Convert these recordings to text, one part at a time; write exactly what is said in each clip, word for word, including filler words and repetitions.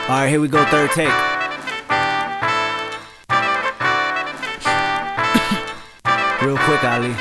Alright, here we go, third take. Real quick, Ali.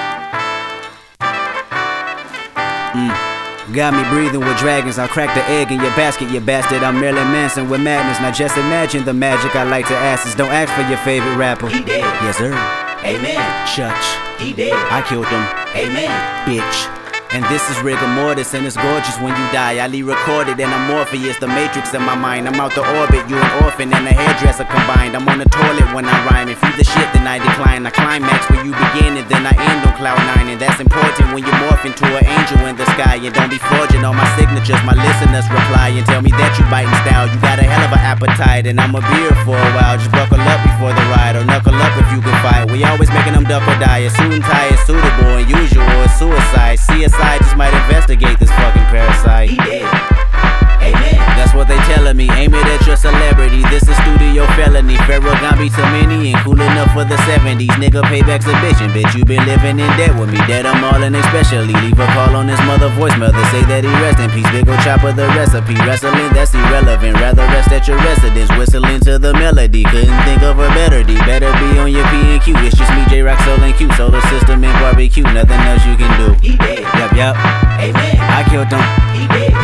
Mm. Got me breathing with dragons. I'll crack the egg in your basket, you bastard. I'm Marilyn Manson with madness. Now just imagine the magic I like to ask is don't ask for your favorite rapper. He dead. Yes, sir. Amen. Church. He dead. I killed him. Amen. Bitch. And this is rigor mortis, and it's gorgeous when you die. Ali recorded, and I'm Morpheus, the matrix in my mind. I'm out the orbit, you an orphan and a hairdresser combined. I'm on the toilet when I rhyme. If you the shit, then I decline. I climax where you begin, and then I end on cloud nine. And that's important when you morph into an angel in the sky. And don't be forging all my signatures. My listeners reply and tell me that you biting style. You got a hell of an appetite, and I'm a beer for a while. Just buckle up before the ride, or knuckle up if you can fight. We always making them duck or die. A suit and tie is suitable, and usual is suicide. C S I just might investigate this fucking parasite. He dead. Amen. That's what they telling me. Aim it at your celebrity. This is studio felony. Pharaoh Gambi to many and cool enough for the seventies. Nigga, payback's a bitchin'. Bitch, you been living in debt with me. Dead I'm all in especially. Leave a call on his mother voicemail to say that he rest in peace. Big ol' chopper the recipe. Wrestling, that's irrelevant. Rather rest at your residence. Whistling to the melody. Couldn't think of a better D. Better be on your P and Q. It's just me, J-Rock, Soul and Q. Solar system and barbecue. Nothing else you can do. He dead. Yup, yup. Amen. I killed him. He dead.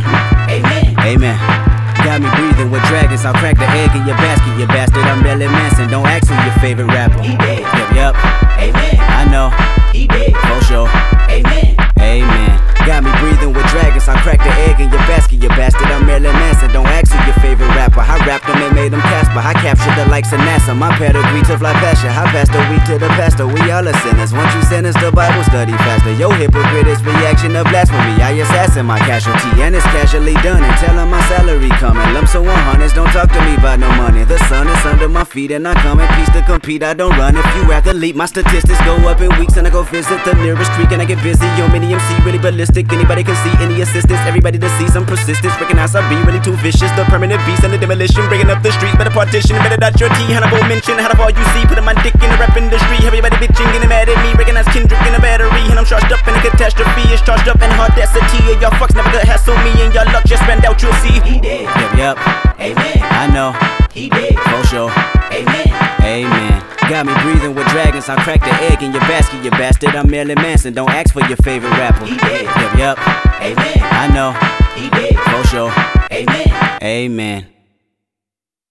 Amen. Amen. Got me breathing with dragons. I'll crack the egg in your basket, you bastard. I'm Marilyn Manson. Don't ask who your favorite rapper. He dead. Yup, yup. Amen. I know. He dead. For sure. Amen. Amen. Got me breathing with dragons. I'll crack the egg in your basket, you bastard. I'm Marilyn Manson. Don't ask who your favorite rapper. I rapped them and made them Casper. I captured the likes of NASA. My pedigree to fly past you. I passed the week to the pastor. We all are sinners. Once you sentence the Bible study faster. Yo, hypocrite is reaction of blasphemy. I assassin my casualty, and it's casually done. And tell him my salary coming. Lumps of one hundreds. Don't talk to me about no money. The sun is under my feet, and I come in peace to compete. I don't run. If you athlete, my statistics go up in weeks, and I go visit the nearest creek, and I get busy. Yo, mini M C really ballistic. Anybody can see any assistance. Everybody to see some persistence. Recognize I be really too vicious. The permanent beast and the demolition. Breaking up the streets. Better partition. Better dot your T. Hannibal mention. How the fall you see. Putting my dick in the rap industry. Everybody bitching. Getting mad at me. Recognize Kendrick in a battery. And I'm charged up in a catastrophe. It's charged up in audacity. And y'all fucks never could hassle me. And y'all luck just ran out. You'll see. He dead. Yup, yup. Amen. I know. He dead. For sure. Amen. Amen. Got me breathing with dragons. I'll crack the egg in your basket, you bastard. I'm Marilyn Manson. Don't ask for your favorite rapper. He dead. Yup, yup. Amen. I know. He dead. For sure. Amen. Amen.